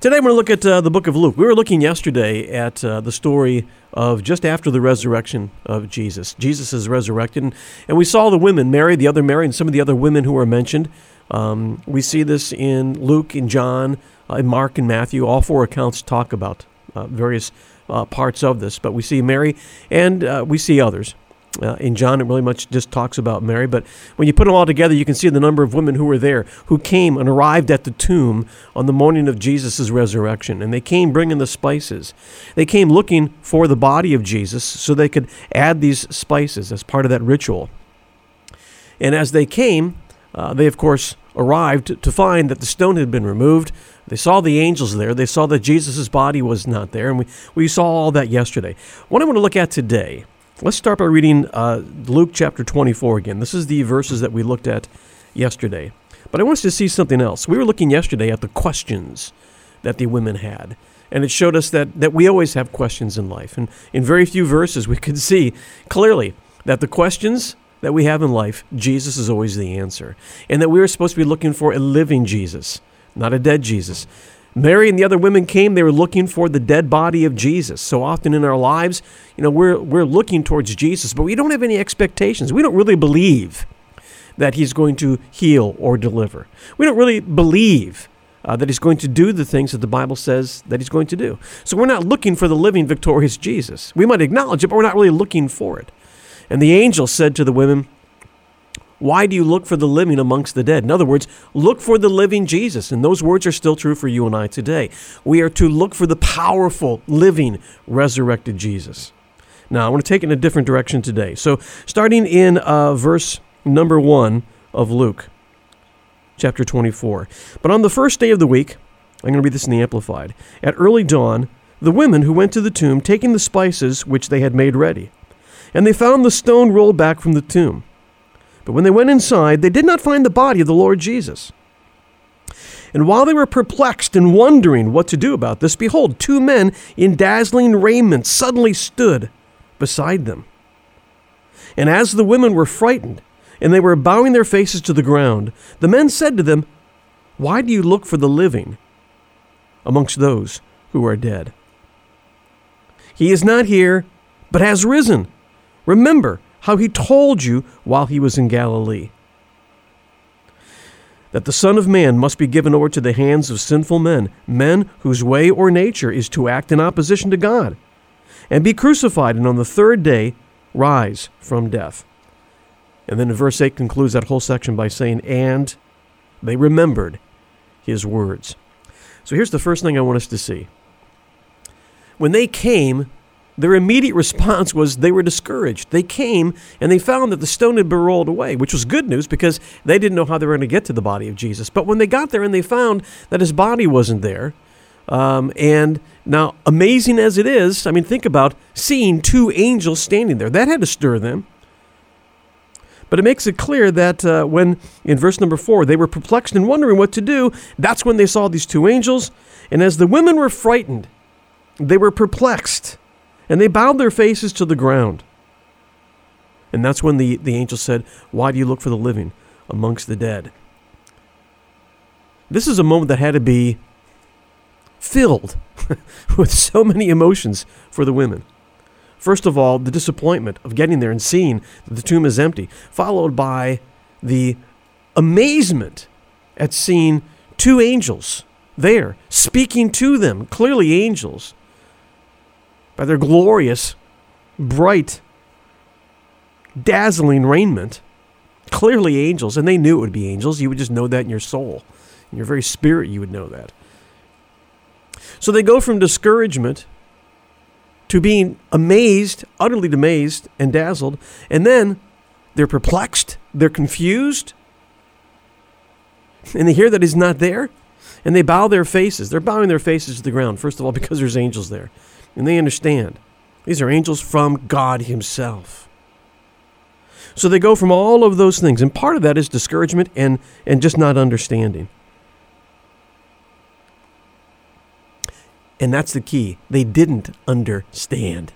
Today I'm going to look at the book of Luke. We were looking yesterday at the story of just after the resurrection of Jesus. Jesus is resurrected, and we saw the women, Mary, the other Mary, and some of the other women who were mentioned. We see this in Luke, in John, in Mark, and Matthew. All four accounts talk about various parts of this, but we see Mary, and we see others. In John, it really much just talks about Mary, but when you put them all together, you can see the number of women who were there, who came and arrived at the tomb on the morning of Jesus' resurrection, and they came bringing the spices. They came looking for the body of Jesus so they could add these spices as part of that ritual. And as they came, they, of course, arrived to find that the stone had been removed. They saw the angels there. They saw that Jesus' body was not there, and we saw all that yesterday. What I want to look at today, let's start by reading Luke chapter 24 again. This is the verses that we looked at yesterday. But I want us to see something else. We were looking yesterday at the questions that the women had. And it showed us that we always have questions in life. And in very few verses, we could see clearly that the questions that we have in life, Jesus is always the answer. And that we are supposed to be looking for a living Jesus, not a dead Jesus. Mary and the other women came, they were looking for the dead body of Jesus. So often in our lives, we're looking towards Jesus, but we don't have any expectations. We don't really believe that he's going to heal or deliver. We don't really believe that he's going to do the things that the Bible says that he's going to do. So we're not looking for the living, victorious Jesus. We might acknowledge it, but we're not really looking for it. And the angel said to the women, "Why do you look for the living amongst the dead?" In other words, look for the living Jesus. And those words are still true for you and I today. We are to look for the powerful, living, resurrected Jesus. Now, I want to take it in a different direction today. So, starting in verse number 1 of Luke, chapter 24. "But on the first day of the week," I'm going to read this in the Amplified, "at early dawn, the women who went to the tomb, taking the spices which they had made ready, and they found the stone rolled back from the tomb. But when they went inside, they did not find the body of the Lord Jesus. And while they were perplexed and wondering what to do about this, behold, two men in dazzling raiment suddenly stood beside them. And as the women were frightened, and they were bowing their faces to the ground, the men said to them, 'Why do you look for the living amongst those who are dead? He is not here, but has risen. Remember how he told you while he was in Galilee, that the Son of Man must be given over to the hands of sinful men whose way or nature is to act in opposition to God, and be crucified, and on the third day rise from death.'" And then in verse 8 concludes that whole section by saying, "And they remembered his words." So here's the first thing I want us to see. When they came, their immediate response was they were discouraged. They came and they found that the stone had been rolled away, which was good news because they didn't know how they were going to get to the body of Jesus. But when they got there and they found that his body wasn't there, and now amazing as it is, think about seeing two angels standing there. That had to stir them. But it makes it clear that when, in verse number 4, they were perplexed and wondering what to do, that's when they saw these two angels. And as the women were frightened, they were perplexed, and they bowed their faces to the ground. And that's when the angel said, "Why do you look for the living amongst the dead?" This is a moment that had to be filled with so many emotions for the women. First of all, the disappointment of getting there and seeing that the tomb is empty, followed by the amazement at seeing two angels there, speaking to them, clearly angels, by their glorious, bright, dazzling raiment, clearly angels, and they knew it would be angels. You would just know that in your soul. In your very spirit, you would know that. So they go from discouragement to being amazed, utterly amazed and dazzled, and then they're perplexed, they're confused, and they hear that he's not there, and they bow their faces. They're bowing their faces to the ground, first of all, because there's angels there. And they understand. These are angels from God himself. So they go from all of those things. And part of that is discouragement and just not understanding. And that's the key. They didn't understand.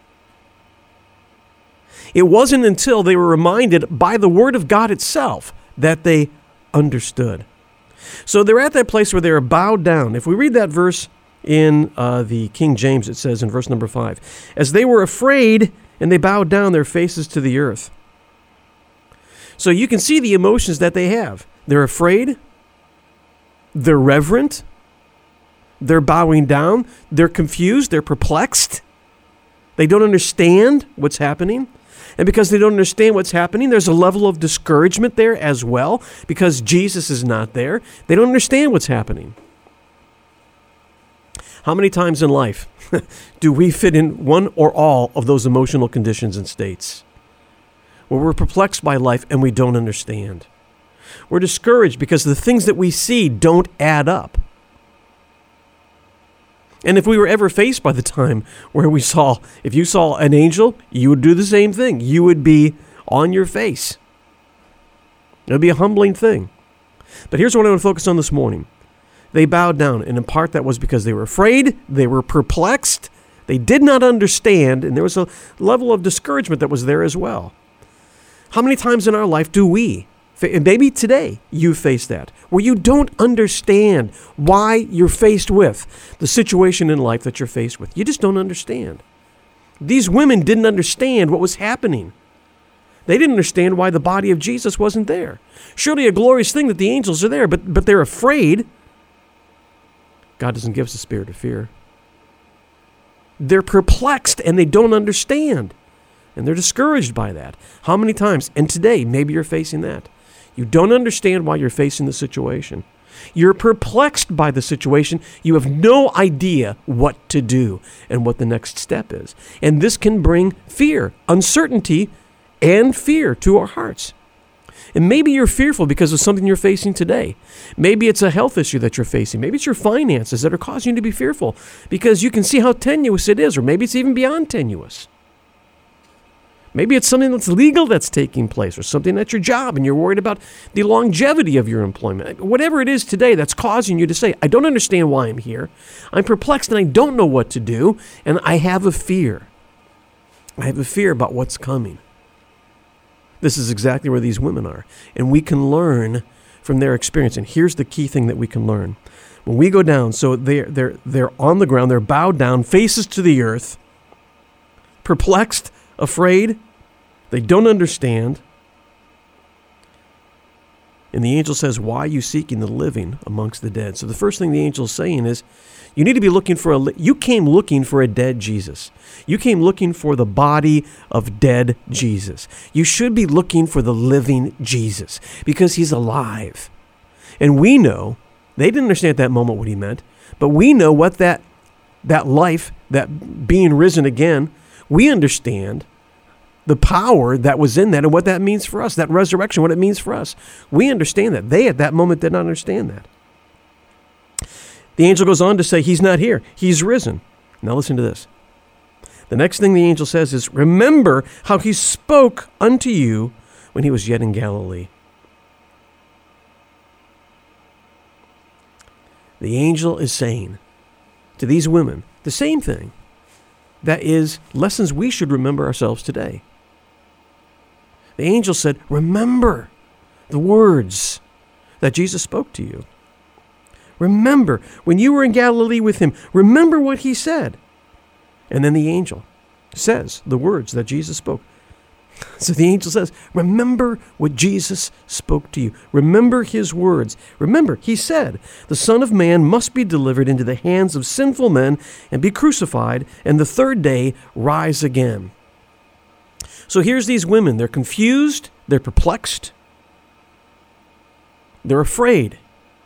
It wasn't until they were reminded by the Word of God itself that they understood. So they're at that place where they're bowed down. If we read that verse in the King James, it says in verse number 5, as they were afraid and they bowed down their faces to the earth. So you can see the emotions that they have. They're afraid. They're reverent. They're bowing down. They're confused. They're perplexed. They don't understand what's happening. And because they don't understand what's happening, there's a level of discouragement there as well, because Jesus is not there. They don't understand what's happening. How many times in life do we fit in one or all of those emotional conditions and states? Where we're perplexed by life and we don't understand. We're discouraged because the things that we see don't add up. And if we were ever faced by the time where if you saw an angel, you would do the same thing. You would be on your face. It would be a humbling thing. But here's what I want to focus on this morning. They bowed down, and in part that was because they were afraid, they were perplexed, they did not understand, and there was a level of discouragement that was there as well. How many times in our life do we, and maybe today you face that, where you don't understand why you're faced with the situation in life that you're faced with? You just don't understand. These women didn't understand what was happening. They didn't understand why the body of Jesus wasn't there. Surely a glorious thing that the angels are there, but they're afraid. God doesn't give us a spirit of fear. They're perplexed and they don't understand. And they're discouraged by that. How many times? And today, maybe you're facing that. You don't understand why you're facing the situation. You're perplexed by the situation. You have no idea what to do and what the next step is. And this can bring fear, uncertainty, and fear to our hearts. And maybe you're fearful because of something you're facing today. Maybe it's a health issue that you're facing. Maybe it's your finances that are causing you to be fearful because you can see how tenuous it is, or maybe it's even beyond tenuous. Maybe it's something that's legal that's taking place, or something at your job and you're worried about the longevity of your employment. Whatever it is today that's causing you to say, I don't understand why I'm here. I'm perplexed and I don't know what to do, and I have a fear. I have a fear about what's coming. This is exactly where these women are. And we can learn from their experience. And here's the key thing that we can learn. When we go down, so they're on the ground, they're bowed down, faces to the earth, perplexed, afraid, they don't understand. And the angel says, why are you seeking the living amongst the dead? So the first thing the angel is saying is, you need to be looking you came looking for a dead Jesus. You came looking for the body of dead Jesus. You should be looking for the living Jesus because he's alive. And we know, they didn't understand at that moment what he meant, but we know what that life, that being risen again, we understand the power that was in that and what that means for us, that resurrection, what it means for us. We understand that. They at that moment did not understand that. The angel goes on to say, he's not here. He's risen. Now listen to this. The next thing the angel says is, remember how he spoke unto you when he was yet in Galilee. The angel is saying to these women the same thing. That is lessons we should remember ourselves today. The angel said, remember the words that Jesus spoke to you. Remember, when you were in Galilee with him, remember what he said. And then the angel says the words that Jesus spoke. So the angel says, remember what Jesus spoke to you. Remember his words. Remember, he said, the Son of Man must be delivered into the hands of sinful men and be crucified, and the third day rise again. So here's these women. They're confused. They're perplexed. They're afraid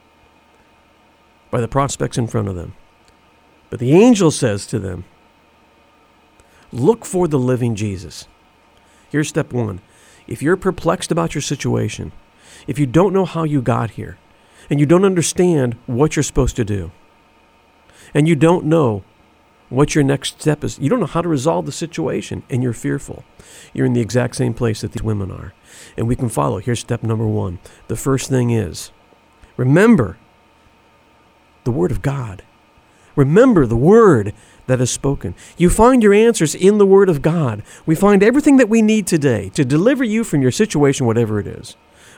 by the prospects in front of them. But the angel says to them, look for the living Jesus. Here's step one. If you're perplexed about your situation, if you don't know how you got here, and you don't understand what you're supposed to do, and you don't know what your next step is, you don't know how to resolve the situation, and you're fearful, you're in the exact same place that these women are. And we can follow. Here's step number one. The first thing is, remember the Word of God. Remember the Word that is spoken. You find your answers in the Word of God. We find everything that we need today to deliver you from your situation, whatever it is.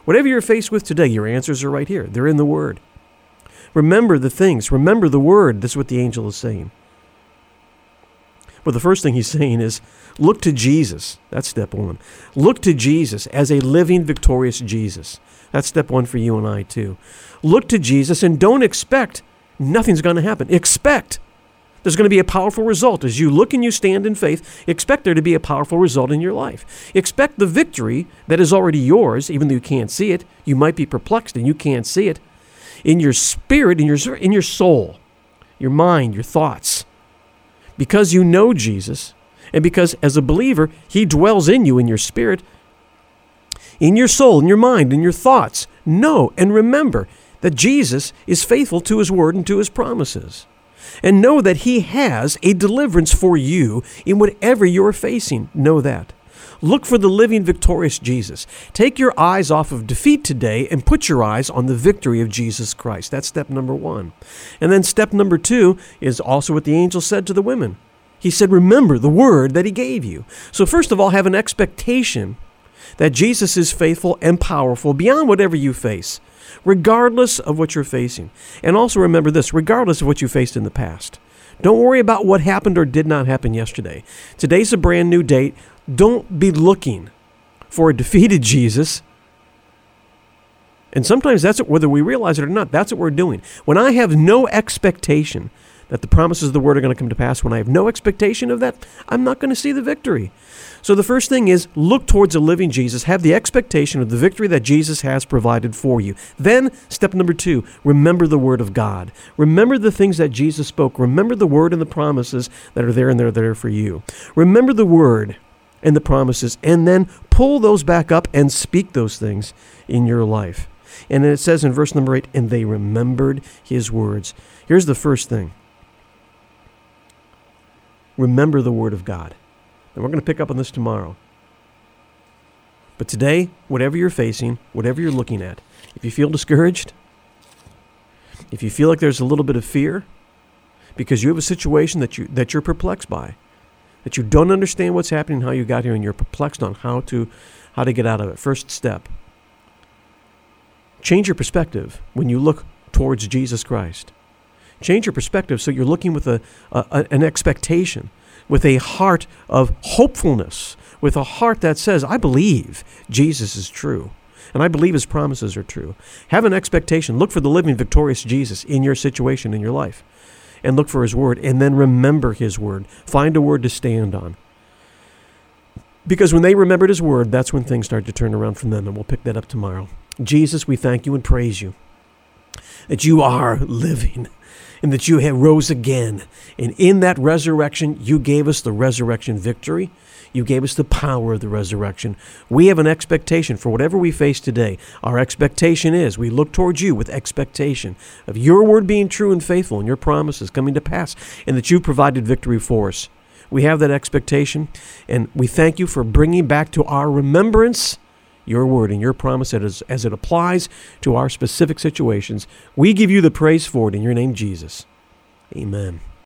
Whatever you're faced with today, your answers are right here. They're in the Word. Remember the things. Remember the Word. That's what the angel is saying. Well, the first thing he's saying is, look to Jesus. That's step one. Look to Jesus as a living, victorious Jesus. That's step one for you and I, too. Look to Jesus and don't expect nothing's going to happen. Expect there's going to be a powerful result. As you look and you stand in faith, expect there to be a powerful result in your life. Expect the victory that is already yours, even though you can't see it. You might be perplexed and you can't see it. In your spirit, in your soul, your mind, your thoughts. Because you know Jesus, and because as a believer, he dwells in you, in your spirit, in your soul, in your mind, in your thoughts. Know and remember that Jesus is faithful to his word and to his promises. And know that he has a deliverance for you in whatever you're facing. Know that. Look for the living, victorious Jesus. Take your eyes off of defeat today and put your eyes on the victory of Jesus Christ. That's step number one. And then step number two is also what the angel said to the women. He said, remember the word that he gave you. So first of all, have an expectation that Jesus is faithful and powerful beyond whatever you face, regardless of what you're facing. And also remember this, regardless of what you faced in the past. Don't worry about what happened or did not happen yesterday. Today's a brand new date. Don't be looking for a defeated Jesus. And sometimes that's whether we realize it or not, that's what we're doing. When I have no expectation that the promises of the word are going to come to pass, when I have no expectation of that, I'm not going to see the victory. So the first thing is look towards a living Jesus. Have the expectation of the victory that Jesus has provided for you. Then, step number two, remember the word of God. Remember the things that Jesus spoke. Remember the word and the promises that are there and they're there for you. Remember the word and the promises, and then pull those back up and speak those things in your life. And then it says in verse number 8, and they remembered his words. Here's the first thing. Remember the word of God. And we're going to pick up on this tomorrow. But today, whatever you're facing, whatever you're looking at, if you feel discouraged, if you feel like there's a little bit of fear, because you have a situation that you're perplexed by, that you don't understand what's happening, how you got here, and you're perplexed on how to get out of it. First step, change your perspective when you look towards Jesus Christ. Change your perspective so you're looking with an expectation, with a heart of hopefulness, with a heart that says, I believe Jesus is true, and I believe his promises are true. Have an expectation. Look for the living, victorious Jesus in your situation, in your life, and look for his word, and then remember his word. Find a word to stand on. Because when they remembered his word, that's when things start to turn around from them, and we'll pick that up tomorrow. Jesus, we thank you and praise you that you are living, and that you have rose again. And in that resurrection, you gave us the resurrection victory. You gave us the power of the resurrection. We have an expectation for whatever we face today. Our expectation is we look towards you with expectation of your word being true and faithful and your promises coming to pass, and that you provided victory for us. We have that expectation, and we thank you for bringing back to our remembrance your word and your promise as it applies to our specific situations. We give you the praise for it in your name, Jesus. Amen.